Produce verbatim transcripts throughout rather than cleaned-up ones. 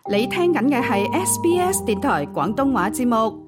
你聽緊嘅係 S B S 電台廣東話節目。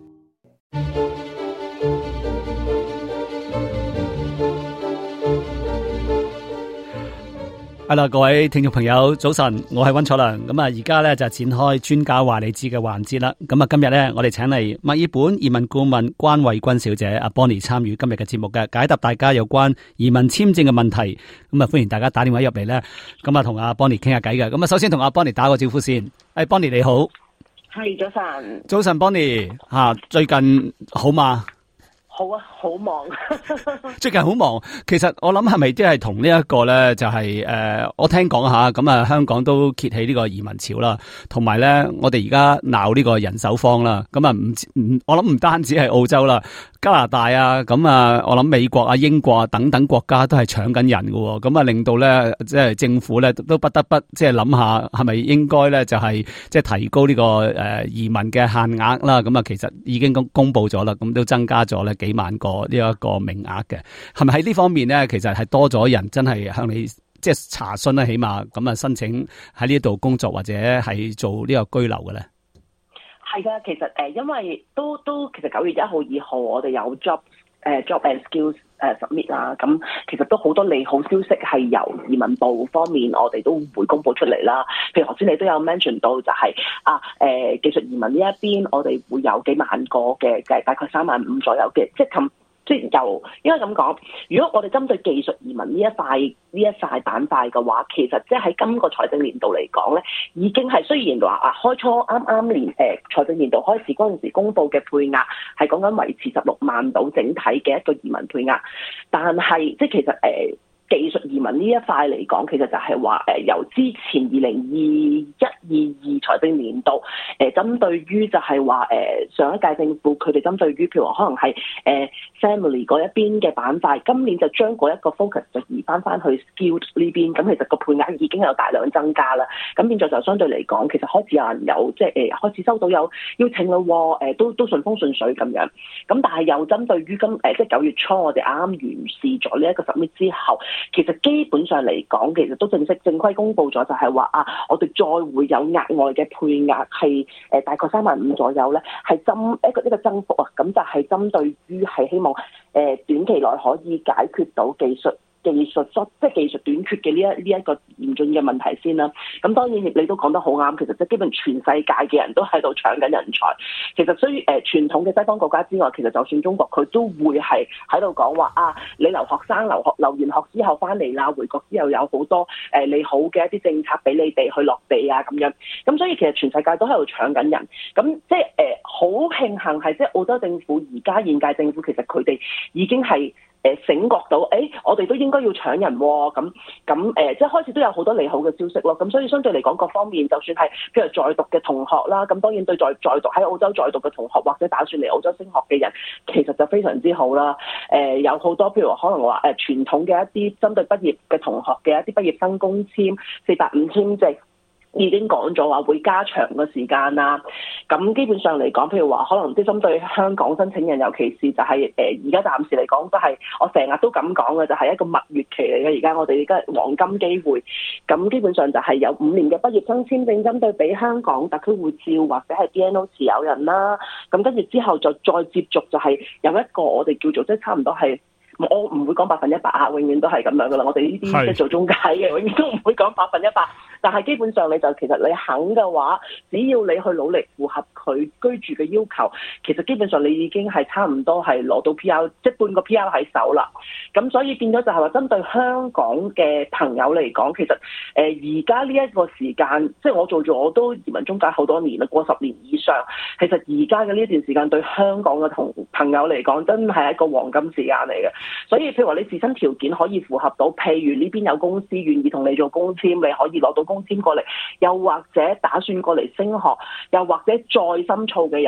係啦，各位聽眾朋友，早晨，我係溫楚良。咁啊，而家咧就展開專家話你知嘅環節啦。咁啊，今日咧我哋請嚟墨爾本移民顧問關慧君小姐阿 Bonnie 參與今日嘅節目嘅，解答大家有關移民簽證嘅問題。咁啊，歡迎大家打電話入嚟咧。咁啊，同阿 Bonnie 傾下偈嘅。咁啊，首先同阿 Bonnie 打個招呼先。誒 ，Bonnie 你好。 係，早晨。 早晨 Bonnie，吓，最近好嘛？ 好啊，好忙。 最近好忙，其實我諗係咪即係同呢一個咧，就係、是、誒、呃，我聽講下，咁啊，香港都揭起呢個移民潮啦，同埋咧，我哋而家鬧呢個人手荒啦，咁啊，唔唔，我諗唔單止係澳洲啦，加拿大啊，咁啊，我諗美國啊、英國啊等等國家都係搶緊人㗎，咁啊，令到咧，即係政府咧都不得不即係諗下，係咪應該咧就係即係提高呢個誒移民嘅限額啦？咁啊，其實已經公公布咗啦，咁都增加咗咧幾萬個呢一個名額嘅，係咪喺呢方面咧，其實係多咗人真係向你即係查詢啦，起碼咁啊申請喺呢度工作或者係做呢個居留嘅咧？ 係噶，其實誒，因為都都其實九月一號、二號我哋有 job 誒、呃、job and skills 誒 submit 啦，咁其實都好多利好消息係由移民部方面我哋都會公布出嚟啦。譬如頭先你都有 mention 到就係、是、啊誒、呃、技術移民呢一邊，我哋會有幾萬個嘅，計大概三萬五左右嘅，即係即係由應該咁講，如果我哋針對技術移民呢一塊呢一塊板塊嘅話，其實即係喺今個財政年度嚟講咧，已經係雖然話啊開初啱啱年誒財政年度開始嗰陣時公布嘅配額係講緊維持十六萬到整體嘅一個移民配額，但係即係其實誒。呃技術移民呢一塊嚟講，其實就係話誒由之前二零二一、二二財政年度誒、呃、針對於就係話誒上一屆政府佢哋針對於譬如話可能係誒、呃、family 嗰一邊嘅板塊，今年就將嗰一個 focus 就移翻翻去 skilled 呢邊，咁其實個配額已經有大量增加啦。咁變咗就相對嚟講，其實開始有人有即係誒、呃、開始收到有邀請咯，誒、呃、都都順風順水咁樣。咁但係又針對於今誒、呃、即係九月初我哋啱啱完事咗呢一個 submit 之後。其實基本上嚟講，其實都正式正規公佈咗，就係話啊，我哋再會有額外嘅配額係誒大概三萬五左右咧，係針一個一個增幅啊，咁就係針對於係希望誒、呃、短期內可以解決到技術。技術即係技術短缺嘅呢一呢一個嚴峻嘅問題先啦。咁當然你都講得好啱，其實即係基本全世界嘅人都喺度搶緊人才。其實雖然誒傳統嘅西方國家之外，其實就算中國佢都會係喺度講話啊，你留學生留學留完學之後翻嚟啦，回國之後有好多誒利好嘅一啲政策俾你哋去落地啊咁樣。咁所以其實全世界都喺度搶緊人。咁即係誒好慶幸係即係澳洲政府而家現屆政府其實佢哋已經係。誒醒覺到，誒、欸、我哋都應該要搶人喎、哦，咁咁誒，即係開始都有好多利好嘅消息咯。咁所以相對嚟講，各方面就算係譬如在讀嘅同學啦，咁當然對在在讀喺澳洲在讀嘅同學或者打算嚟澳洲升學嘅人，其實就非常之好啦。誒、呃、有好多譬如話可能話誒傳統嘅一啲針對畢業嘅同學嘅一啲畢業生工簽四八五簽證。已經講咗話會加長個時間啦，咁基本上嚟講，譬如話可能即係針對香港申請人，尤其是就係誒而家暫時嚟講都係我成日都咁講嘅，就係、是、一個蜜月期嚟嘅。而家我哋而家黃金機會，咁基本上就係有五年嘅畢業生簽證，針對俾香港特區護照或者係 B N O 持有人啦，咁跟住之後就再接續就係有一個我哋叫做即係差唔多係。我唔會講百分一百啊，永遠都係咁樣噶啦。我哋呢啲即係做中介嘅，永遠都唔會講百分一百。但係基本上你就其實你肯嘅話，只要你去努力符合佢居住嘅要求，其實基本上你已經係差唔多係攞到 P R， 即係半個 P R 喺手啦。咁所以變咗就係話針對香港嘅朋友嚟講，其實誒而家呢一個時間，即係我做咗我都移民中介好多年啦，過十年以上。其實而家嘅呢段時間對香港嘅同朋友嚟講，真係一個黃金時間嚟嘅。所以譬如話你自身條件可以符合到，譬如呢邊有公司願意同你做工簽，你可以攞到工簽過嚟，又或者打算過嚟升學，又或者再深造嘅人，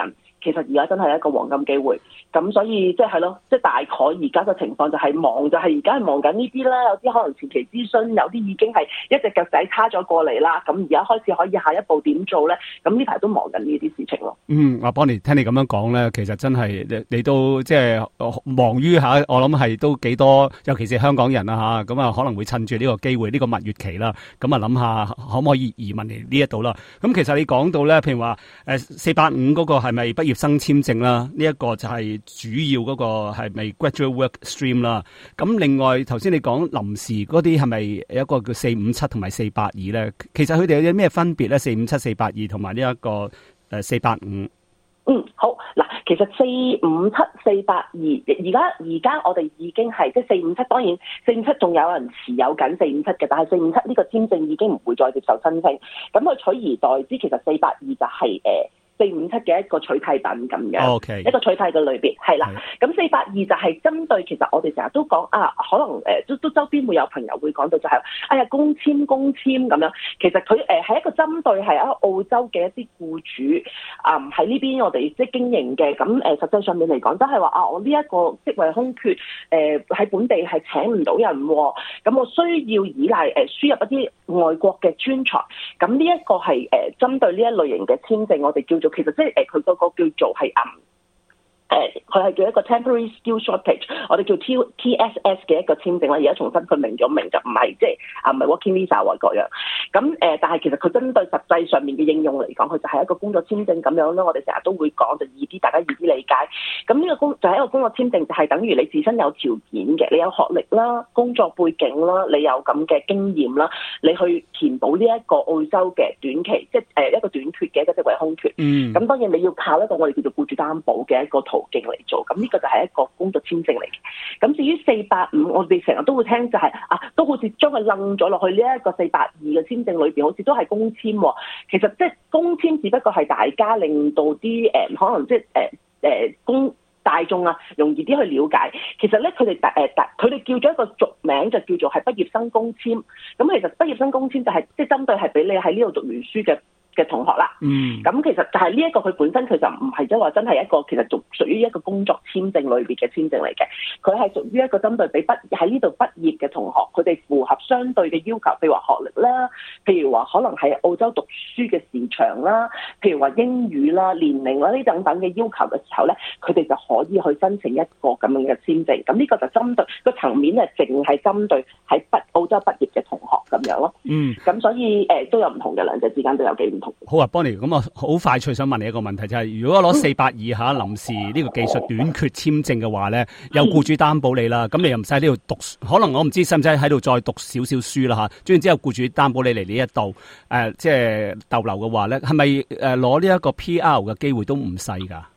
其實而家真係一個黃金機會。咁所以即係係咯，即係大概而家嘅情況就係忙，就係而家係忙緊呢啲啦。有啲可能前期諮詢，有啲已經係一隻腳仔叉咗過嚟啦。咁而家開始可以下一步點做咧？咁呢排都忙緊呢啲事情咯。 嗯，阿 Bonnie 聽你咁樣講咧，其實真係你你都即係忙於下，我諗係都幾多，尤其是香港人啊嚇，咁啊可能會趁住呢個機會，呢、呢個蜜月期啦，咁啊諗下可唔可以移民嚟呢一度啦？咁其實你講到咧，譬如話誒四八五嗰個係咪畢業生簽證啦？呢、呢、一個就係主要嗰個係咪 graduate work stream 啦？咁另外頭先你講臨時嗰啲係咪有一個叫四五七同埋四八二咧？其實佢哋有啲咩分別咧？四五七、四八二同埋呢一個誒四八五。 嗯，好嗱，其實四五七、四八二，而家而家我哋已經係即係四五七，當然四五七仲有人持有緊四五七嘅，但係四五七呢個簽證已經唔會再接受申請，咁佢取而代之，其實四八二就係、是、誒。呃四五七嘅一個取替品咁樣，okay. 一個取替嘅類別係啦。咁四八二就係針對，其實我哋成日都講啊，可能誒、呃、都都周邊會有朋友會講到就係、是，哎呀公簽公簽咁樣。其實佢誒係一個針對係一個澳洲嘅一啲僱主啊，喺呢邊我哋即係經營嘅。咁誒、呃、實際上面嚟講，都係話啊，我呢一個職位空缺誒喺、呃、本地係請唔到人、啊，咁我需要依賴誒、呃、輸入一啲外國嘅專才。咁呢一個係誒、呃、針對呢一類型嘅簽證，我哋叫做其實即係誒佢嗰個叫做係嗯誒佢係叫一個 temporary skill shortage， 我哋叫 T T S S 嘅一個簽證啦。而家重新佢明咗明就唔係即係啊唔係 working visa 或各樣。咁誒、呃，但係其實佢針對實際上面嘅應用嚟講，佢就係一個工作簽證咁樣啦。我哋成日都會講就易啲，大家易啲理解。咁呢個工就係、是、一個工作簽證，就係等於你自身有條件嘅，你有學歷啦、工作背景啦、你有咁嘅經驗啦，你去填補呢一個澳洲嘅短期，即係誒一個短缺嘅一個職位空缺。嗯。咁當然你要靠一個我哋叫做僱主擔保嘅一個途徑嚟做。咁呢個就係一個工作簽證嚟嘅。咁至於四八五，我哋成日都會聽就係、是、啊，都好似將佢楞咗落去呢一個四八二嘅簽證裏邊，好似都係公簽喎。其實即係公簽，只不過係大家令到啲誒、呃、可能即係誒誒公大眾啊容易啲去了解。其實咧，佢哋誒佢哋叫咗一個俗名，就叫做係畢業生公簽。咁其實畢業生公簽就係即係針對係俾你喺呢度讀完書嘅嘅同學啦，嗯，咁其實就係呢一個佢本身佢就唔係即係話真係一個其實屬屬於一個工作簽證類別嘅簽證嚟嘅，佢係屬於一個針對俾畢喺呢度畢業嘅同學，佢哋符合相對嘅要求，譬如話學歷啦，譬如話可能喺澳洲讀書嘅時長啦，譬如話英語啦、年齡啦呢等等嘅要求嘅時候咧，佢哋就可以去申請一個咁樣嘅簽證。咁呢個就針對個層面係淨係針對喺畢澳洲畢業嘅同學咁樣咯。嗯，咁所以誒、呃、都有唔同嘅，兩者之間都有幾唔同。 好啊 Bonnie， 咁我好快脆想問你一個問題，就係、是、如果攞四八二下臨時呢個技術短缺簽證嘅話咧，有僱主擔保你啦，咁你又唔使喺呢度讀，可能我唔知使唔使喺度再讀少少書啦吓，總然之後僱主擔保你嚟呢一度誒，即係逗留嘅話咧，係咪誒攞呢一個 P R 嘅機會都唔細噶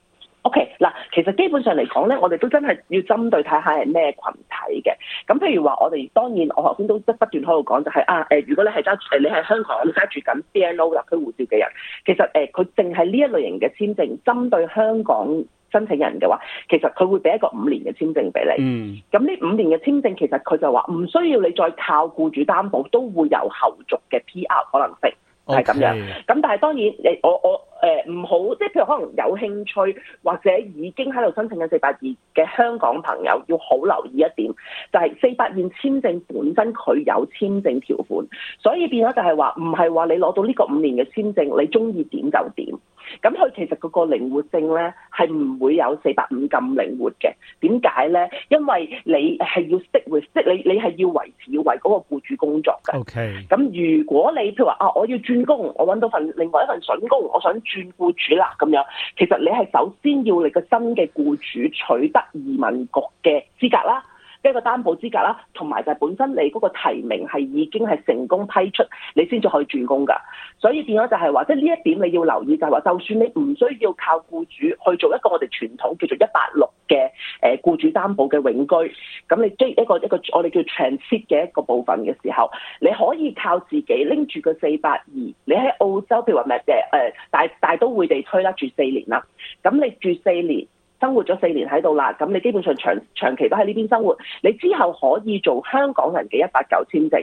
？OK， 嗱，其實基本上嚟講咧，我哋都真係要針對睇下係咩群體嘅。咁譬如話，我哋當然我頭先都不斷喺度講，就係、是、啊誒，如果你係揸誒你係香港你揸住緊 B N O 特區護照嘅人，其實誒佢淨係呢一類型嘅簽證，針對香港申請人嘅話，其實佢會俾一個五年嘅簽證俾你。嗯。咁呢五年嘅簽證，其實佢就話唔需要你再靠僱主擔保，都會有後續嘅 P R 可能性。係咁樣，咁但係當然，誒我我誒唔好，即係譬如可能有興趣或者已經喺度申請緊四八二嘅香港朋友，要好留意一點，就係四八二簽證本身佢有簽證條款，所以變咗就係話唔係話你攞到呢個五年嘅簽證，你中意點就點。咁佢其實嗰個靈活性咧係唔會有四八五咁靈活嘅。點解咧？因為你係要 stick with，即係你你係要維持要為嗰個僱主工作嘅。OK。咁如果你譬如話啊，我要轉工，我揾到份另外一份筍工，我想轉僱主啦咁樣，其實你係首先要你個新嘅僱主取得移民局嘅資格啦。一個擔保資格啦，同埋就係本身你嗰個提名係已經係成功批出，你先至可以轉工㗎。所以變咗就係話，即係呢一點你要留意，就係話，就算你唔需要靠僱主去做一個我哋傳統叫做一八六嘅誒僱主擔保嘅永居，咁你即係一個一個我哋叫 transit 嘅一個部分嘅時候，你可以靠自己拎住個四八二，你喺澳洲譬如話咩嘅誒大大都會地區啦，住四年啦，咁你住四年。生活咗四年喺度啦，咁你基本上長長期都喺呢邊生活，你之後可以做香港人嘅一八九簽證，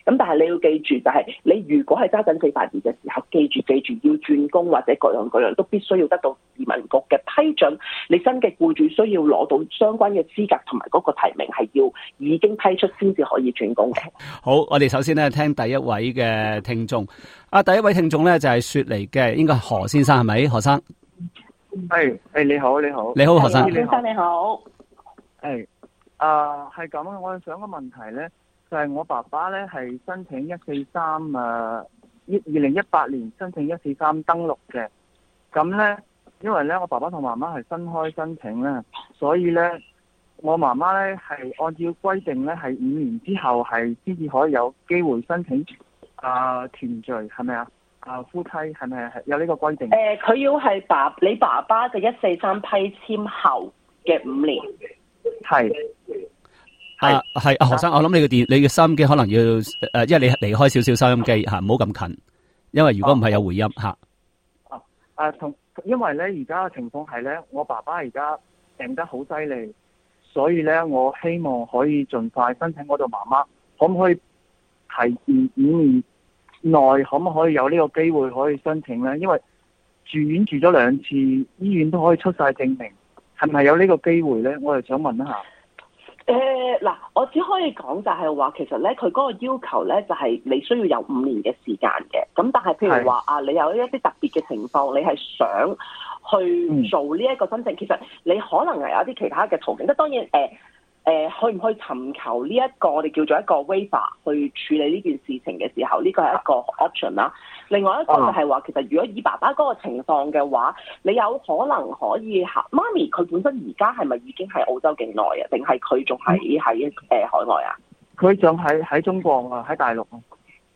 咁但係你要記住，就係你如果係揸緊四八二嘅時候，記住記住要轉工或者各樣各樣都必須要得到移民局嘅批准。你新嘅僱主需要攞到相關嘅資格同埋嗰個提名係要已經批出先至可以轉工嘅。 好，我哋首先咧聽第一位嘅聽眾。啊，第一位聽眾咧就係雪梨嘅，應該係何先生係咪？何生， 係誒，你好，你好， 你好，何生， 何先生你好。 係啊，係咁啊，我想個問題咧，就係、是、我爸爸咧係申請一四三誒，二零一八年申請一四三登錄嘅。咁咧，因為咧我爸爸同媽媽係分開申請咧，所以咧我媽媽咧係按照規定咧係五年之後係先至可以有機會申請啊團聚，係咪啊？啊夫妻係咪係有呢個規定？ 誒、呃，佢要係爸你爸爸嘅一四三批簽後嘅五年。 係。 係係啊，何生，我諗你嘅電，你嘅收音機可能要誒、呃，因為你離開少少收音機吓，唔好咁近，因為如果唔係有回音吓。 啊啊，同因為咧而家嘅情況係咧，我爸爸而家病得好犀利，所以咧我希望可以盡快申請我做媽媽，可唔可以提前五年內可唔可以有呢個機會可以申請咧？因為住院住咗兩次，醫院都可以出晒證明，係咪有呢個機會咧？我哋想問一下。 誒嗱、呃，我只可以講就係話，其實咧佢嗰個要求咧就係你需要有五年嘅時間嘅。咁但係譬如話啊，你有一啲特別嘅情況，你係想去做呢一個申請，嗯、其實你可能係有一啲其他嘅途徑。即係當然誒。呃誒、呃、去唔去尋求呢、這、一個我哋叫做一個 waiver 去處理呢件事情嘅時候，呢、這個係一個 option 啦。另外一個就係話，其實如果以爸爸嗰個情況嘅話，你有可能可以行媽咪佢本身而家係咪已經喺澳洲境內啊？定係佢仲喺喺誒海外啊？ 佢仲喺喺中國啊，喺大陸啊。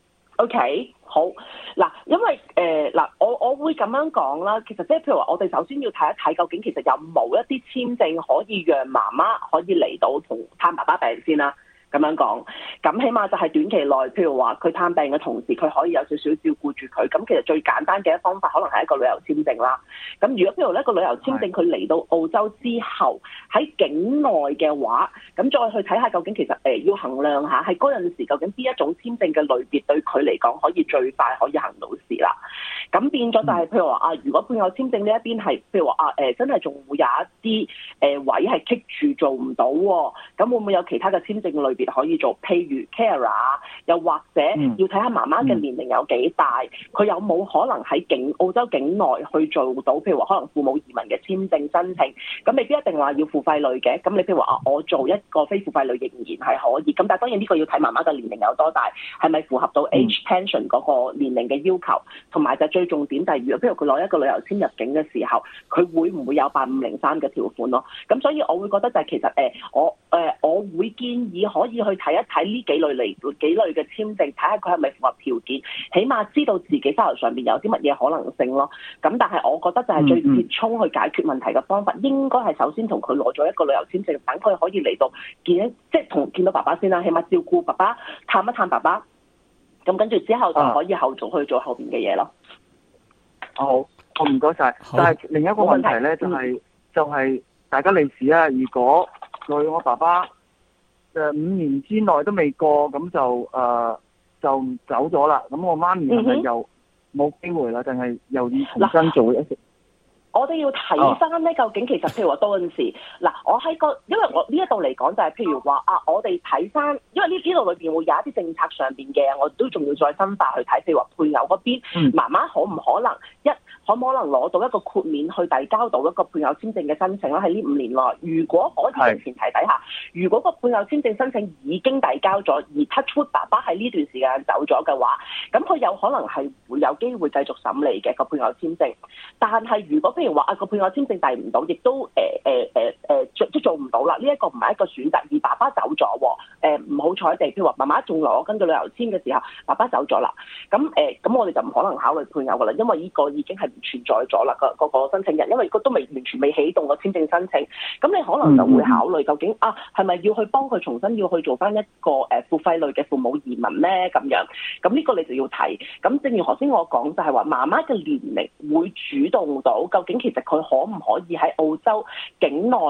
OK，好嗱，因為誒嗱、呃，我我會咁樣講啦。其實即係譬如話，我哋首先要睇一睇究竟其實有冇一啲簽證可以讓媽媽可以嚟到同探爸爸病先啦。咁樣講，咁起碼就係短期內，譬如話佢探病嘅同時，佢可以有少少照顧住佢。咁其實最簡單嘅一方法，可能係一個旅遊簽證啦。咁如果譬如呢一個旅遊簽證，佢嚟到澳洲之後喺境內嘅話，咁再去睇下究竟其實誒、呃、要衡量下，喺嗰陣時究竟邊一種簽證嘅類別對佢嚟講可以最快可以行到事啦。咁變咗就係譬如話啊，如果配偶簽證呢一邊係譬如話啊誒、呃，真係仲會有一啲誒、呃、位係棘住做唔到喎，咁會唔會有其他嘅簽證類別可以做？譬如 carer， 又或者要睇下媽媽嘅年齡有幾大，佢、嗯、有冇可能喺境澳洲境內去做到？譬如話可能父母移民嘅簽證申請，咁未必一定話要付費類嘅。咁你譬如話啊，我做一個非付費類仍然係可以。咁但係當然呢個要睇媽媽嘅年齡有多大，係咪符合到 age pension 嗰個年齡嘅要求，同埋就最重點就係，如果譬如佢攞一個旅遊簽入境嘅時候，佢會唔會有八五零三嘅條款咯？咁所以我會覺得就係其實誒、呃，我誒、呃、我會建議可以去睇一睇呢幾類嚟幾類嘅簽證，睇下佢係咪符合條件，起碼知道自己手頭上邊有啲乜嘢可能性咯。咁但係我覺得就係最折衷去解決問題嘅方法，應該係首先同佢攞咗一個旅遊簽證，等佢可以嚟到見，即係同見到爸爸先啦，起碼照顧爸爸，探一探爸爸。咁跟住之後就可以後續去做後邊嘅嘢咯。 好，我唔該晒。但係另一個問題咧，就係、是、就係、是、大家利是啊！如果佢我爸爸誒五年之內都未過，咁就誒、呃、就走咗啦。咁我媽咪係咪又冇機會啦？定係又要重新做一次？ 我哋要睇翻咧，究竟其實譬如話多陣時，嗱，我喺個，因為我呢一度嚟講就係譬如話啊，我哋睇翻，因為呢呢度裏邊會有一啲政策上邊嘅，我都仲要再分化去睇，譬如話配偶嗰邊，嗯、媽媽可唔可能一可唔可能攞到一個豁免去遞交到一個配偶簽證嘅申請咧？喺呢五年內，如果嗰啲嘅前提底下，是如果個配偶簽證申請已經遞交咗，而 touch wood 爸爸喺呢段時間走咗嘅話，咁佢有可能係會有機會繼續審理嘅個配偶簽證，但係如果譬如話啊個配偶簽證遞唔到，亦都誒誒誒誒做都做唔到啦。呢、這、一個唔係一個選擇，而爸爸走咗喎。誒唔好彩地，譬如話媽媽仲攞跟住旅遊簽嘅時候，爸爸走咗啦。咁誒咁我哋就唔可能考慮配偶噶啦，因為呢個已經係唔存在咗啦。個、那、嗰個申請人，因為佢都未完全未啟動個簽證申請，咁你可能就會考慮究竟啊係咪要去幫佢重新要去做翻一個誒付費類嘅父母移民咧咁樣？咁呢個你就要睇。咁正如頭先我講，就係話媽媽嘅年齡會主動到究竟其實。佢可唔可以喺澳洲境內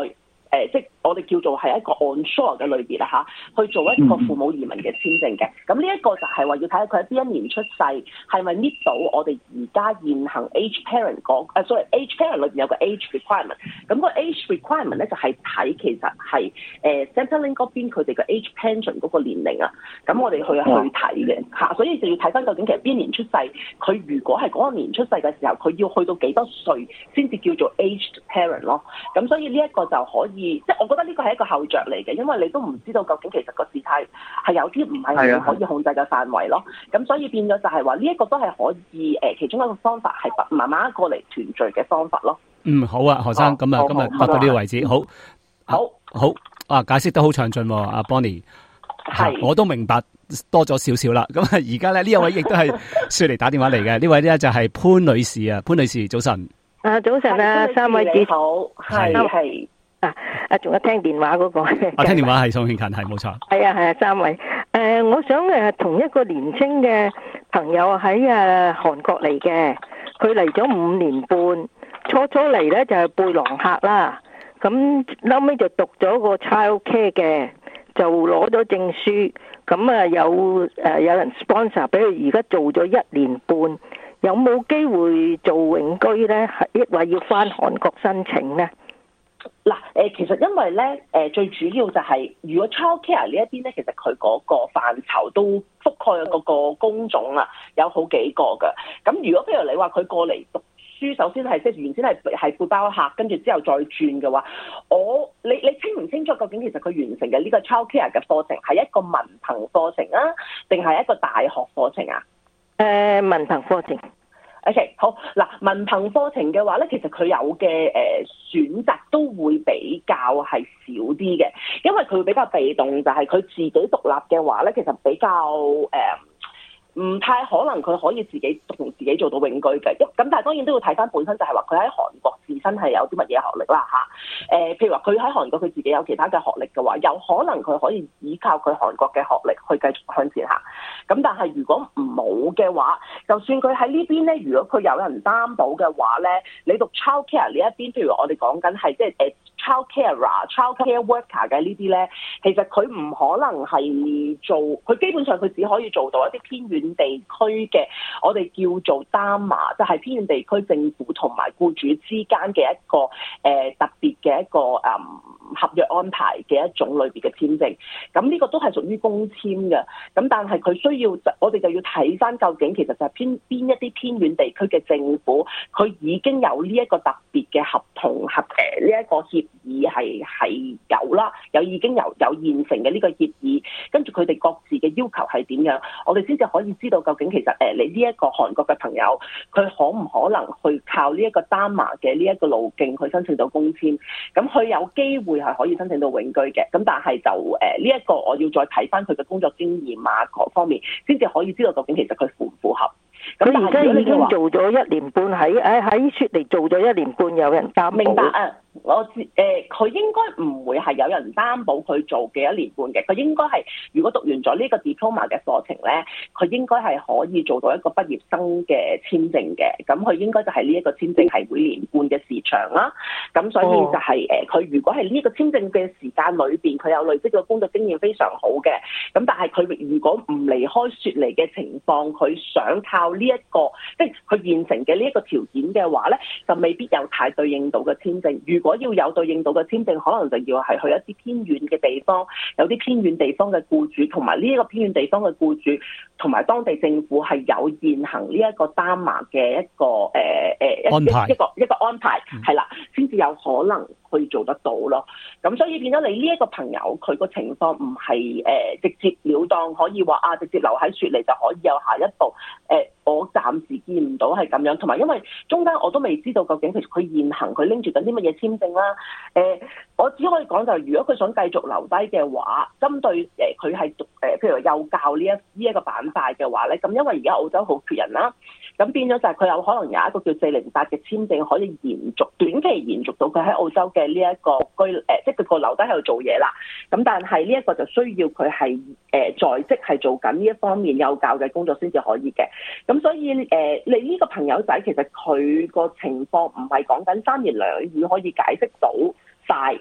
呃、即係我哋叫做係一個 onshore 嘅類別啦嚇，去做一個父母移民嘅簽證嘅。咁呢一個就係話要睇下佢喺邊一年出世，係咪 meet 到我哋而家現行 age parent 嗰、呃、sorry age parent 裏邊有個 age requirement。咁個 age requirement 咧就係睇其實係誒 Centrelink 嗰邊佢哋嘅 age pension 嗰個年齡啊。咁我哋去去睇嘅嚇，所以就要睇翻究竟其實邊年出世，佢如果係嗰個年出世嘅時候，佢要去到幾多歲先至叫做 aged parent 咯。咁所以呢一個就可以，即係我覺得呢個係一個後着嚟嘅，因為你都唔知道究竟其實個事態係有啲唔係你可以控制嘅範圍咯。咁所以變咗就係話呢一個都係可以誒、呃，其中一個方法係慢慢過嚟團聚嘅方法咯。 嗯，好啊，何生，咁啊、哦，今日講到呢個為止，好，好，好，啊，解釋得好詳盡，阿 Bonnie，係，我都明白多咗少少啦。咁啊，而家咧呢一位亦都係雪梨打電話嚟嘅，呢位咧就係潘女士啊，潘女士早晨。 啊，早晨啊，三位主好，係係啊啊，仲有聽電話嗰、那個， 啊，聽電話係宋慶勤，係冇錯。 係啊係啊，三位，誒、呃，我想誒同一個年青嘅朋友喺誒韓國嚟嘅，佢嚟咗五年半，初初嚟咧就係背囊客啦，咁後尾就讀咗個 child care 嘅，就攞咗證書，咁啊有誒有人 sponsor 俾佢，而家做咗一年半。有冇機會做永居咧？係抑或要翻韓國申請咧？ 嗱，誒，其實因為咧，誒，最主要就係、是、如果 child care 呢一邊咧，其實佢嗰個範疇都覆蓋嗰個工種啊，有好幾個㗎。咁如果譬如你話佢過嚟讀書，首先係即係原先係係背包客，跟住之後再轉嘅話，我你你清唔清楚究竟其實佢完成嘅呢個 child care 嘅課程係一個文憑課程啊，定係一個大學課程啊？ 誒、呃，文憑課程。 O.K. 好嗱，文憑課程嘅話咧，其實佢有嘅誒、呃、選擇都會比較係少啲嘅，因為佢會比較被動，就係、是、佢自己獨立嘅話咧，其實比較誒。呃唔太可能佢可以自己同自己做到永居嘅，咁但係當然都要睇翻本身就係話佢喺韓國自身係有啲乜嘢學歷啦嚇。誒、呃，譬如話佢喺韓國佢自己有其他嘅學歷嘅話，有可能佢可以依靠佢韓國嘅學歷去繼續向前行。咁但係如果唔冇嘅話，就算佢喺呢邊咧，如果佢有人擔保嘅話咧，你讀 child care 呢一邊，譬如我哋講緊係即係誒 child carer、child care worker 嘅呢啲咧，其實佢唔可能係做，佢基本上佢只可以做到一啲偏遠地區嘅，我哋叫做單碼，就係、是、偏遠地區政府同埋僱主之間嘅一個誒、呃、特別嘅一個誒、嗯、合約安排嘅一種類別嘅簽證。咁呢個都係屬於公簽嘅。咁但係佢需要，我哋就要睇翻究竟其實就係偏邊一啲偏遠地區嘅政府，佢已經有呢一個特別嘅合同合誒呢一個協議係係有啦，有已經有有現成嘅呢個協議，跟住佢哋各自嘅要求係點樣，我哋先至可以知道究竟其實誒你呢一個韓國嘅朋友，佢可唔可能去靠呢一個丹馬嘅呢一個路徑去申請到工簽？咁佢有機會係可以申請到永居嘅，咁但係就誒呢一個我要再睇翻佢嘅工作經驗啊各方面，先至可以知道究竟其實佢符唔符合。 咁而家已經做咗一年半喺喺喺雪梨做咗一年半，有人擔保。 明白啊！我知誒，佢、呃、應該唔會係有人擔保佢做嘅一年半嘅，佢應該係如果讀完咗呢個 diploma 嘅課程咧，佢應該係可以做到一個畢業生嘅簽證嘅。咁佢應該就係呢一個簽證係每年半嘅時長啦。咁所以就係、是、誒，佢、哦呃、如果係呢一個簽證嘅時間裏邊，佢有累積嘅工作經驗非常好嘅。咁但係佢如果唔離開雪梨嘅情況，佢想靠呢、這、一個即係佢現成嘅呢一個條件嘅話咧，就未必有太對應到嘅簽證。如果要有對應到嘅簽證，可能就要係去一啲偏遠嘅地方，有啲偏遠地方嘅僱主，同埋呢一個偏遠地方嘅僱主，同埋當地政府係有現行呢一個丹麥嘅一個誒誒、呃、 安排， 一個一個安排係啦，先至、嗯、有可能去做得到咯。咁所以變咗你呢一個朋友，佢個情況唔係誒直接了當，可以話啊直接留喺雪梨就可以有下一步。誒、呃，我暫時見唔到係咁樣，同埋因為中間我都未知道究竟其實佢現行佢拎住緊啲乜嘢簽證啦。誒、呃，我只可以講就係，如果佢想繼續留低嘅話，針對誒佢係讀誒，譬如幼教呢一呢一個板塊嘅話咧，咁因為而家澳洲好缺人啦，咁變咗就係佢有可能有一個叫四零八嘅簽證可以延續短期延續到佢喺澳洲嘅呢一個居誒、呃，即係佢個留低喺度做嘢啦。咁但係呢一個就需要佢係誒在職係做緊呢一方面幼教嘅工作先至可以嘅。咁所以誒、呃，你呢個朋友仔其實佢個情況唔係講緊三言兩語可以解釋到晒。誒、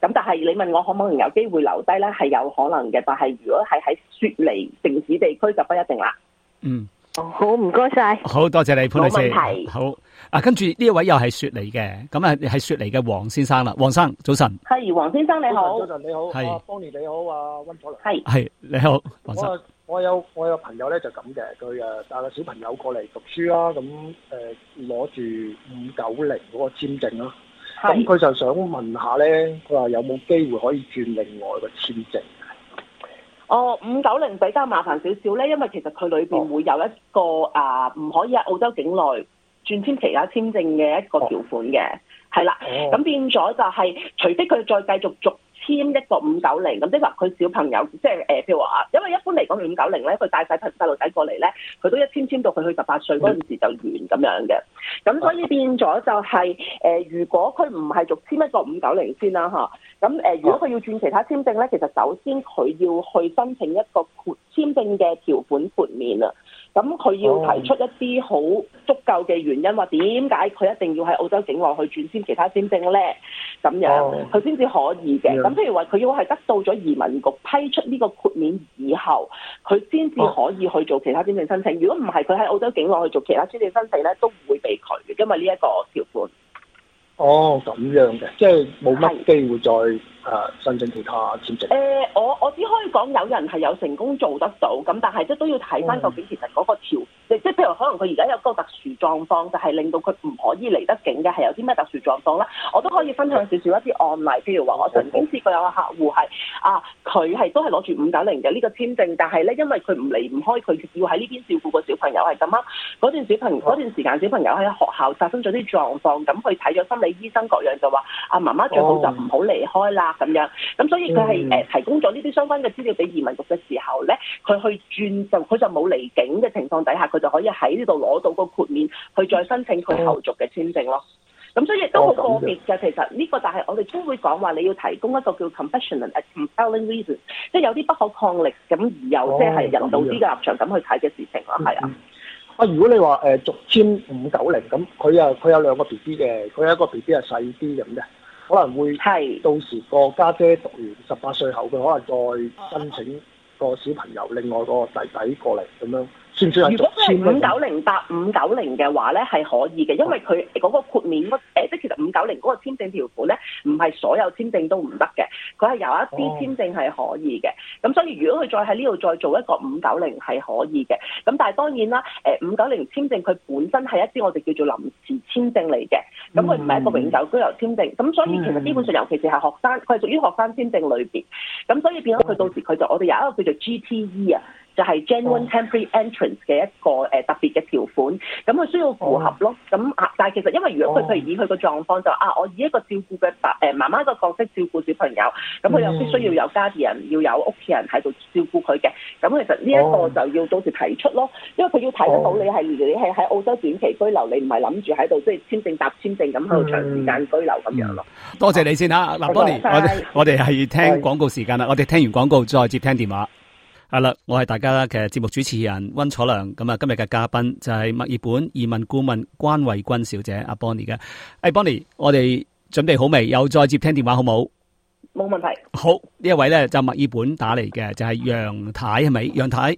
咁但係你問我可唔可能有機會留低咧，係有可能嘅。但係如果係喺雪梨城市地區就不一定啦。 嗯。 好，唔該晒。 好多謝你潘女士。 冇問題。 好啊，跟住呢一位又係雪梨嘅，咁啊係雪梨嘅黃先生啦。黃生早晨。 係黃先生你好。 早晨你好。 係。 阿 Bonnie 你好，啊温楚良。 係。 係你好，黃生。 我我有我有朋友咧就咁嘅，佢誒帶個小朋友過嚟讀書啦，咁誒攞住五九零嗰個簽證啦。咁佢就想問下咧，佢話有冇機會可以轉另外個簽證？ 哦，五九零比較麻煩少少咧，因為其實佢裏邊會有一個、哦、啊，唔可以喺澳洲境內轉簽其他簽證嘅一個條款嘅，係、哦、啦。咁、哦、變咗就係、是，除非佢再繼續續簽一個五九零，咁即係話佢小朋友，即係誒譬如話，因為一般嚟講五九零咧，佢帶晒細路仔過嚟咧，佢都一簽簽到佢去十八歲嗰陣時就完咁樣嘅。咁所以變咗就係、是、誒、呃，如果佢唔係續簽一個五九零先啦嚇，咁誒、呃，如果佢要轉其他簽證咧，其實首先佢要去申請一個豁簽證嘅條款豁免啊。咁佢要提出一啲好足夠嘅原因，話點解佢一定要喺澳洲境內去轉簽其他簽證咧？咁樣佢先至可以嘅。咁譬如話，佢要係得到咗移民局批出呢個豁免以後，佢先至可以去做其他簽證申請。如果唔係，佢喺澳洲境內去做其他簽證申請咧，都唔會被拒嘅，因為呢一個條款。哦，咁樣嘅，即係冇乜機會再誒、呃、申請其他簽證。誒、呃，我我只可以講有人係有成功做得到，咁但係即係都要睇翻究竟其實嗰個條，即、嗯、係譬如可能佢而家有個特殊狀況，就係、是、令到佢唔可以離得境嘅，係有啲咩特殊狀況啦？我都可以分享少少一啲案例，譬如話我曾經試過有個客戶係啊，佢係都係攞住五九零嘅呢個簽證，但係咧因為佢唔離唔開，佢要喺呢邊照顧個小朋友，係咁啱嗰段小朋嗰段時間小朋友喺學校發生咗啲狀況，咁佢睇咗心理醫生各樣就話啊，媽媽最好就唔好離開啦咁樣，咁所以佢係誒提供咗呢啲相關嘅資料俾移民局嘅時候咧，佢去轉就佢就冇離境嘅情況底下，佢就可以喺呢度攞到個豁免，去再申請佢後續嘅簽證咯。咁所以亦都好個別嘅，其實呢個但係我哋都會講話你要提供一個叫 compassionate and compelling reason，即係有啲不可抗力咁而有即係人道啲嘅立場咁去睇嘅事情咯，係啊。啊！如果你話誒續簽五九零咁，佢啊佢有兩個 B B 嘅，佢有一個 B B 係細啲咁嘅，可能會到時個家姐讀完十八歲後，佢可能再申請個小朋友另外個弟弟過嚟咁樣。算唔算係續簽？如果係五九零搭五九零嘅話咧，係可以嘅，因為佢嗰個豁免嗰誒，即係其實五九零嗰個簽證條款咧，唔係所有簽證都唔得嘅，佢係有一啲簽證係可以嘅。咁、哦、所以如果佢再喺呢度再做一個五九零係可以嘅。咁但係當然啦，誒五九零簽證佢本身係一啲我哋叫做臨時簽證嚟嘅，咁佢唔係一個永久居留簽證。咁、嗯、所以其實基本上，尤其是係學生，佢係屬於學生簽證裏邊。咁所以變咗佢到時佢就我哋有一個叫做 G T E 啊。就係 Genuine Temporary Entrance 嘅一個誒特別嘅條款，咁佢需要符合咯。咁啊，但係其實因為如果佢譬如以佢個狀況就啊，我以一個照顧嘅爸誒媽媽個角色照顧小朋友，咁佢又必須要有家人，要有屋企人喺度照顧佢嘅。咁其實呢一個就要到時提出咯，因為佢要睇得到你係你係喺澳洲短期居留，你唔係諗住喺度即係簽證搭簽證咁喺度長時間居留咁樣咯。多謝你先嚇，嗱 Bonnie，我哋我哋係聽廣告時間啦，我哋聽完廣告再接聽電話。係啦，我係大家嘅節目主持人溫楚良，咁啊今日嘅嘉賓就係墨爾本移民顧問關慧君小姐阿 Bonnie 嘅。誒 Bonnie，我哋準備好未？又再接聽電話好冇？冇問題。好，呢一位咧就墨爾本打嚟嘅，就係、是、楊太係咪？楊太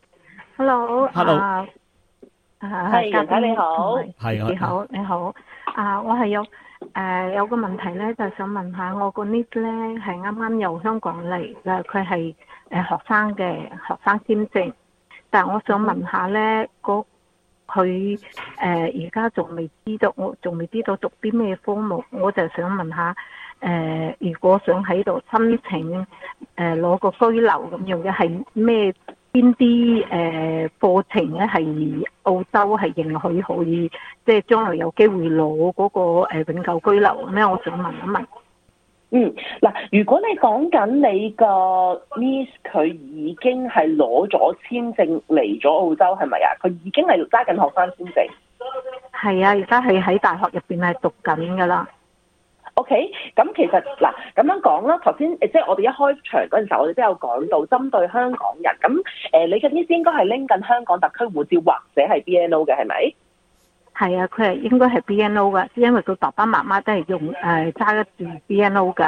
，Hello，Hello，係楊太你好，係你好你好。啊，我係有誒、呃、有個問題咧，就想問下我個 niece 咧係啱啱由香港嚟嘅，佢係誒學生嘅學生簽證，但係我想問下咧，嗰佢誒而家仲未知道，我仲未知道讀啲咩科目，我就想問下誒、呃，如果想喺度申請誒攞、呃、個居留咁樣嘅係咩？邊啲誒課程咧係澳洲係認許可以，即係將來有機會攞嗰個誒永久居留咩？我想問一問。嗯，嗱，如果你講緊你個 niece 佢已經係攞咗簽證嚟咗澳洲係咪啊？佢已經係揸緊學生簽證。係啊，而家係喺大學入邊係讀緊㗎啦。OK，咁其實嗱咁樣講啦，頭先誒即係我哋一開場嗰陣時候，我哋都有講到針對香港人，咁誒、呃、你嘅意思應該係拎緊香港特區護照或者係 B N O 嘅係咪？係啊，佢係應該係 B N O 嘅，因為佢爸爸媽媽都係用誒揸得住 B N O 㗎。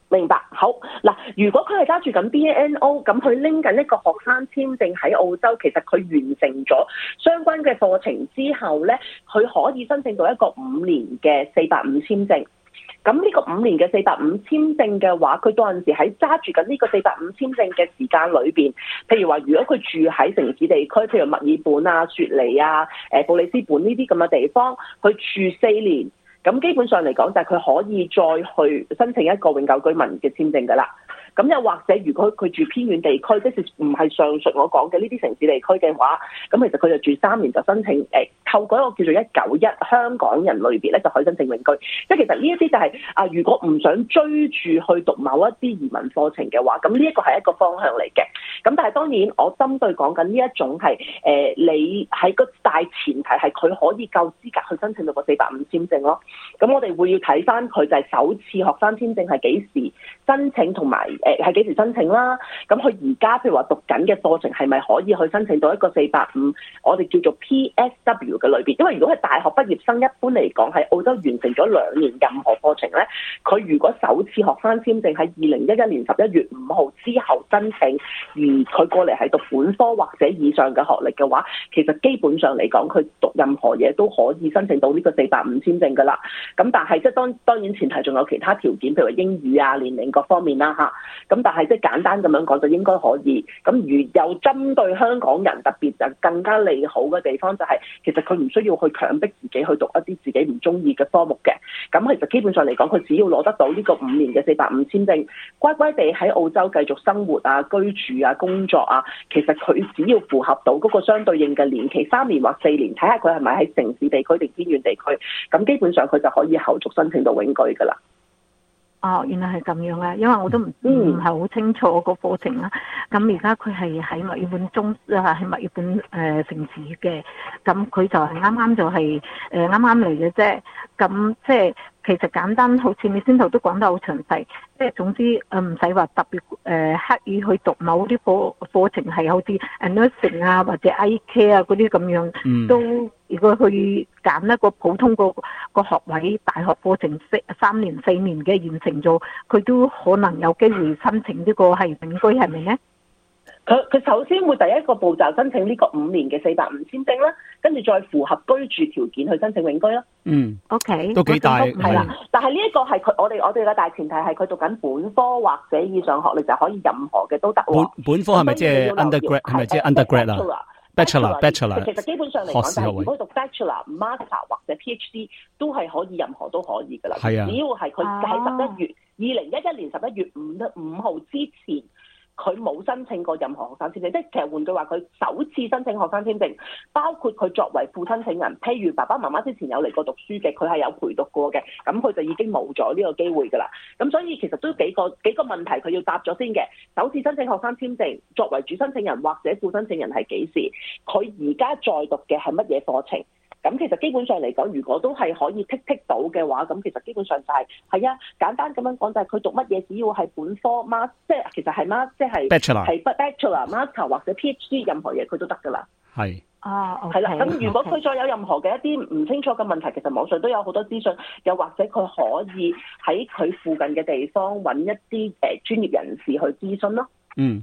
明白，好嗱。如果佢係揸住緊 B N O， 咁佢拎緊一個學生簽證喺澳洲，其實佢完成咗相關嘅課程之後咧，佢可以申請到一個五年嘅四八五簽證。咁呢個五年嘅四八五簽證嘅話，佢到陣時喺揸住緊呢個四八五簽證嘅時間裏邊，譬如話，如果佢住喺城市地區，譬如墨爾本啊、雪梨啊、誒布里斯本呢啲咁嘅地方，佢住四年。咁基本上嚟講，就係佢可以再去申請一個永久居民嘅簽證㗎啦。咁又或者，如果佢住偏遠地區，即係唔係上述我講嘅呢啲城市地區嘅話，咁其實佢就住三年就申請誒、呃，透過一個叫做一九一香港人類別咧，就可以申請永居。即係其實呢一啲就係、是、啊，如果唔想追住去讀某一啲移民課程嘅話，咁呢一個係一個方向嚟嘅。咁但係當然，我針對講緊呢一種係誒、呃，你喺個大前提係佢可以夠資格去申請到個四八五簽證咯。咁我哋會要睇翻佢就係首次學生簽證係幾時申請同埋。誒係幾時申請啦？咁佢而家譬如話讀緊嘅課程係咪可以去申請到一個四八五？我哋叫做 P S W 嘅類別。因為如果係大學畢業生，一般嚟講喺澳洲完成咗兩年任何課程咧，佢如果首次學生簽證喺二零一一年十一月五號之後申請，而佢過嚟係讀本科或者以上嘅學歷嘅話，其實基本上嚟講，佢讀任何嘢都可以申請到呢個四八五簽證㗎啦。咁但係即係當當然前提仲有其他條件，譬如話英語啊、年齡各方面啦嚇。咁但係即係簡單咁樣講就應該可以。咁如又針對香港人特別就更加利好嘅地方就係、是、其實佢唔需要去強迫自己去讀一啲自己唔中意嘅科目嘅。咁其實基本上嚟講，佢只要攞得到呢個五年嘅四八五簽證，乖乖地喺澳洲繼續生活啊、居住啊、工作啊，其實佢只要符合到嗰個相對應嘅年期三年或四年，睇下佢係咪喺城市地區定偏遠地區，咁基本上佢就可以後續申請到永居㗎啦。 哦，原來係咁樣啊！因為我都唔唔係好清楚個課程啦。咁而家佢係喺墨爾本中啊，喺墨爾本誒、呃、城市嘅。咁佢就係啱啱就係誒啱啱嚟嘅啫。咁即係其實簡單，好似你先頭都講得好詳細。即係總之誒唔使話特別誒、呃、刻意去讀某啲課課程，係好似 nursing 啊或者 I K 啊嗰啲咁樣，嗯、都如果去揀一個普通個個學位大學課程四三年四年嘅完成咗，佢都可能有機會申請呢個係永居，係咪呢？ 佢佢首先會第一個步驟申請呢個五年嘅四八五簽證啦，跟住再符合居住條件去申請永居啦。 嗯 ，OK， 都幾大係啦。但係呢一個係佢我哋我哋嘅大前提係佢讀緊本科或者以上學歷就可以任何嘅都得。 本本科係咪即係 undergrad 係咪即係 undergrad 啊 ？Bachelor Bachelor 其實基本上嚟講就係如果讀 Bachelor、Master 或者 PhD 都係可以任何都可以㗎啦。係啊，只要係佢喺十一月二零一一年十一月五五號之前。佢冇申請過任何學生簽證，即係其實換句話，佢首次申請學生簽證，包括佢作為副申請人，譬如爸爸媽媽之前有嚟過讀書嘅，佢係有陪讀過嘅，咁佢就已經冇咗呢個機會㗎啦。咁所以其實都幾個幾個問題佢要答咗先嘅。首次申請學生簽證，作為主申請人或者副申請人係幾時？佢而家在讀嘅係乜嘢課程？咁其實基本上嚟講，如果都係可以剔剔到嘅話，咁其實基本上就係、是、係啊，簡單咁樣講就係佢讀乜嘢，只要係本科 master， 即係其實係 master，即係 bachelor，係 bachelor、master 或者 PhD 任何嘢佢都得㗎啦。係啊， 係啦。咁如果佢再有任何嘅一啲唔清楚嘅問題，其實網上都有好多資訊，又或者佢可以喺佢附近嘅地方揾一啲誒、呃、專業人士去諮詢咯。嗯。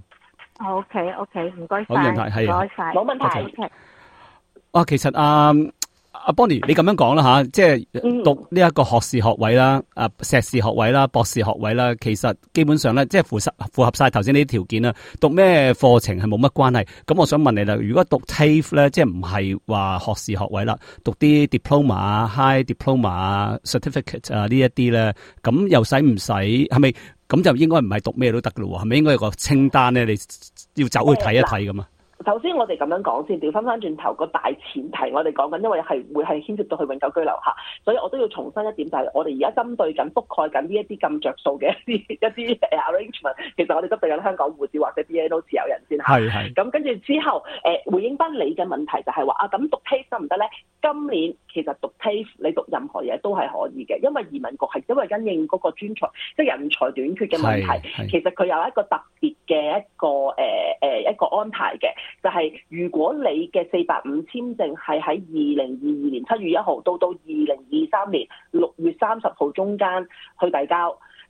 OK OK， 唔該晒， 唔該晒， 冇問題。 Okay. 啊，其實啊。阿 Bonnie，你咁樣講啦吓，即係讀呢一個學士學位啦、啊碩士學位啦、博士學位啦，其實基本上咧，即係符合符合晒頭先呢啲條件啦。讀咩課程係冇乜關係。咁我想問你啦，如果讀 TAFE 咧，即係唔係話學士學位啦，讀啲 diploma 啊、high diploma 啊、certificate 啊呢一啲咧，咁又使唔使？係咪咁就應該唔係讀咩都得噶咯？係咪應該有個清單咧？你要走去睇一睇咁啊？ 首先我哋咁樣講先，調翻翻轉頭個大前提，我哋講緊，因為係會係牽涉到去永久居留下，所以我都要重申一點，就係我哋而家針對緊覆蓋緊呢一啲咁着數嘅一啲一啲 arrangement， 其實我哋針對緊香港護照或者 B N O 持有人先嚇。係係。咁跟住之後，誒、呃、回應翻你嘅問題就係話啊，咁讀 TAFE 得唔得咧？今年其實讀 TAFE 你讀任何嘢都係可以嘅，因為移民局係因為因應嗰個專才即係人才短缺嘅問題，其實佢有一個特別嘅一個誒誒、呃、一個安排嘅。就係如果你嘅四八五簽證係喺二零二二年七月一號到到二零二三年六月三十號中間去遞交，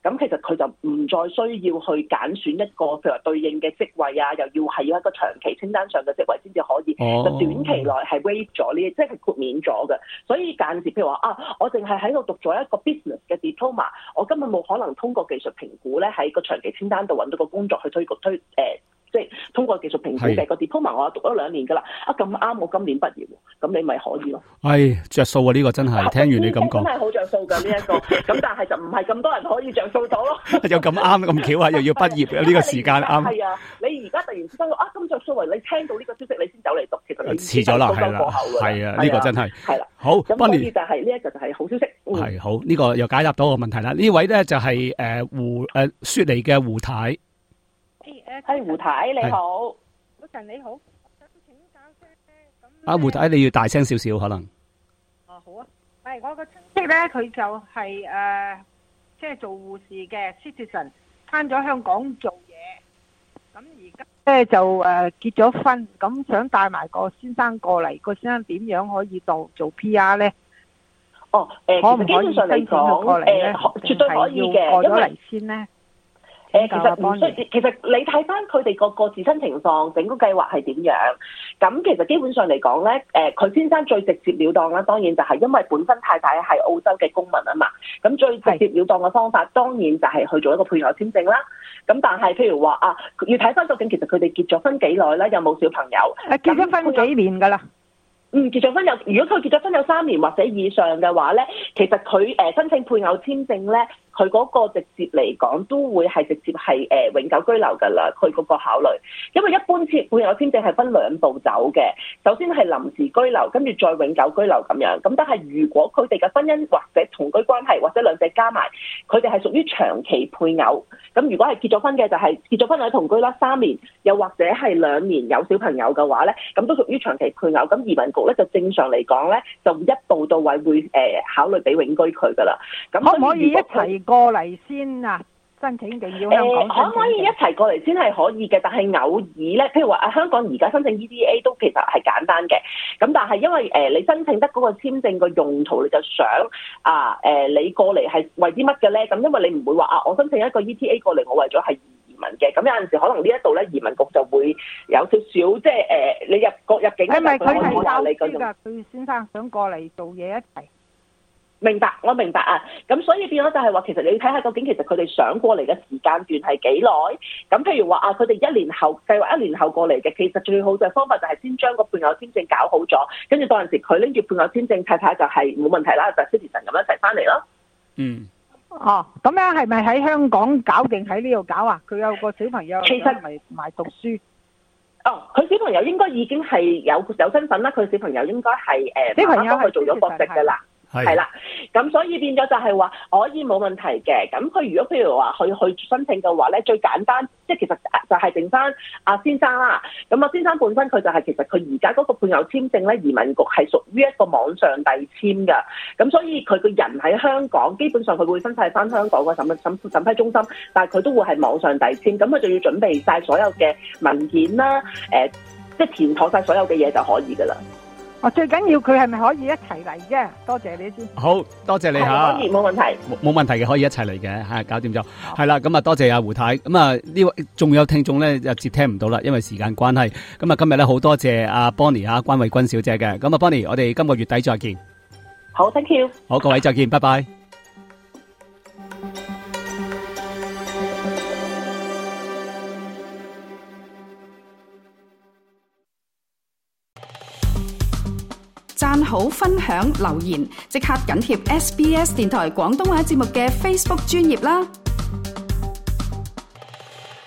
咁其實佢就唔再需要去揀選一個譬如話對應嘅職位啊，又要係要一個長期清單上嘅職位先至可以， 哦、 就短期內係 waive 咗呢，即係豁免咗嘅。所以間接譬如話啊，我淨係喺度讀咗一個 business 嘅 diploma， 我根本冇可能通過技術評估咧喺個長期清單度揾到個工作去推推誒。呃即係通過技術評估嘅個 diploma， 我讀咗兩年㗎啦。啊咁啱，我今年畢業，咁你咪可以咯。 唉，着數啊！呢、呢個真係聽完你咁講， 真係好着數㗎呢一個。咁但係就唔係咁多人可以着數到咯。 又咁啱咁巧啊！又要畢業呢個時間啱。 係啊，你而家突然之間啊咁着數為你聽到呢個消息，你先走嚟讀，其實你遲咗啦，係啦，係啊，呢個真係係啦。 好， 咁所以就係呢一個就係好消息。 係、嗯、好，呢、呢個又解答到個問題啦。呢位咧就係誒胡誒雪梨嘅胡太。 係胡太你好。 早晨你好，我想請教聲咧，咁阿胡太你要大聲少少可能。 哦好啊，係我個親戚咧，佢就係、是、誒，即、呃、係、就是、做護士嘅 citizen， 返咗香港做嘢，咁而家咧就誒、呃、結咗婚，咁想帶埋個先生過嚟，個先生點樣可以做做 P R 咧？ 哦，誒、呃， 可唔可以申請佢過嚟咧？ 誒，絕對可以嘅， 過咗嚟先咧。 誒，其實唔需，其實你睇翻佢哋個個自身情況，整個計劃係點樣？咁其實基本上嚟講咧，誒，佢先生最直接了當啦，當然就係因為本身太太係澳洲嘅公民啊嘛。咁最直接了當嘅方法，當然就係去做一個配偶簽證啦。咁但係譬如話啊，要睇翻究竟其實佢哋結咗婚幾耐咧，有冇小朋友？ 誒，結咗婚幾年㗎啦？ 嗯，結咗婚有，如果佢結咗婚有三年或者以上嘅話咧，其實佢誒、呃、申請配偶簽證咧。佢嗰個直接嚟講都會係直接係誒、呃、永久居留㗎啦，佢嗰個考慮，因為一般簽配偶簽證係分兩步走嘅，首先係臨時居留，跟住再永久居留咁樣。咁但係如果佢哋嘅婚姻或者同居關係或者兩者加埋，佢哋係屬於長期配偶。咁如果係結咗婚嘅就係結咗婚或者同居啦三年，又或者係兩年有小朋友嘅話咧，咁都屬於長期配偶。咁移民局咧就正常嚟講咧，就一步到位會誒、呃、考慮俾永居佢㗎啦。咁可唔可以一齊過嚟先啊？申請定要香港申請？ 可唔可以一齊過嚟先係可以嘅，但係偶爾咧，譬如話啊，香港而家申請 E D A 都其實係簡單嘅。咁但係因為誒、呃、你申請得嗰個簽證個用途，你就想啊誒、呃、你過嚟係為啲乜嘅咧？咁因為你唔會話啊，我申請一個 E T A 過嚟，我為咗係移民嘅。咁有陣時可能呢一度咧，移民局就會有少少即係誒、呃、你入國入境。 係咪佢係教書㗎？佢先生想過嚟做嘢一齊。 明白，我明白啊。咁所以變咗就係話，其實你要睇下究竟其實佢哋想過嚟嘅時間段係幾耐。咁譬如話啊，佢哋一年後計劃一年後過嚟嘅，其實最好嘅方法就係先將個配偶簽證搞好咗，跟住到陣時佢拎住配偶簽證，太太就係冇問題啦，就 citizen 咁樣一齊翻嚟咯。 嗯。 哦，咁樣係咪喺香港搞定喺呢度搞啊？佢有個小朋友， 其實咪埋讀書。 哦，佢小朋友應該已經係有有身份啦，佢小朋友應該係誒小朋友幫佢做咗國籍㗎啦。係啦，咁所以變咗就係話可以冇問題嘅。咁佢如果譬如話去去申請嘅話咧，最簡單即係其實就係剩翻阿先生啦。咁阿先生本身佢就係、是、其實佢而家嗰個配偶簽證咧，移民局係屬於一個網上遞簽㗎。咁所以佢個人喺香港，基本上佢會分派翻香港個審審審批中心，但係佢都會係網上遞簽。咁佢就要準備晒所有嘅文件啦，誒、呃，即係填妥晒所有嘅嘢就可以㗎啦。 哦，最緊要佢係咪可以一齊嚟啫？多謝你先。 好多謝你吓， 可以冇問題， 冇冇問題嘅，可以一齊嚟嘅吓，搞掂咗。係啦，咁啊多謝阿胡太。咁啊呢位仲有聽眾咧就接聽唔到啦，因為時間關係。咁啊今日咧好多謝阿 Bonnie 啊關慧君小姐嘅。咁啊 Bonnie，我哋今個月底再見。 好 ，thank you。 好，各位再見，拜拜。 讚好、分享、留言，即刻緊貼 S B S 電台廣東話節目嘅 Facebook 專頁啦！